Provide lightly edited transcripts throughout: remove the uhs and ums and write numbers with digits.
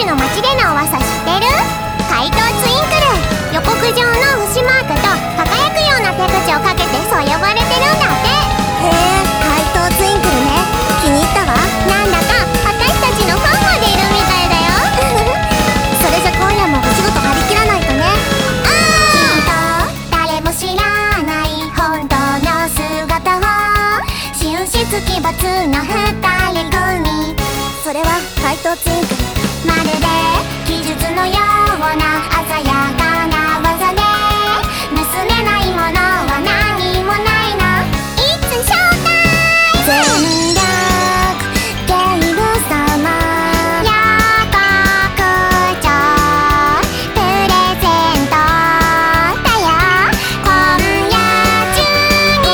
の街での噂知ってる？怪盗ツインクル。予告状の星マークと輝くような手口をかけてそう呼ばれてるんだって。 へえ、怪盗ツインクルね。気に入ったわ。 なんだか私たちのファンまでいるみたいだよ。 それじゃ今夜もお仕事張り切らないとね。 きっと誰も知らない本当の姿を神出鬼没の二人組。 それは怪盗ツインクル。 まるで技術のような鮮やかな技で盗めないものは何もないの。いつショータイム。 全力ゲーム様予告状プレゼントだよ。今夜中に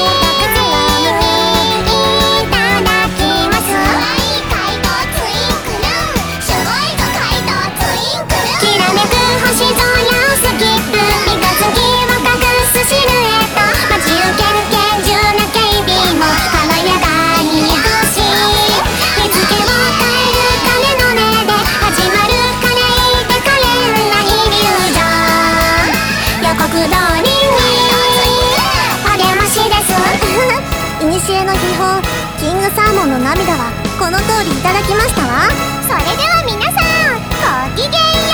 いただきます。怪盗ツインクル、すごいぞ怪盗ツインクル。きらめく星空スキップ、三日月を隠すシルエット。待ち受ける厳重な警備も軽やかに行くし、見つけを変える鐘の音で始まる華麗で可憐なイリュージョン。予告通りに励ましです。 古の秘宝キングサーモンの涙はこの通りいただきましたわ。 それでは皆さんごきげんよう。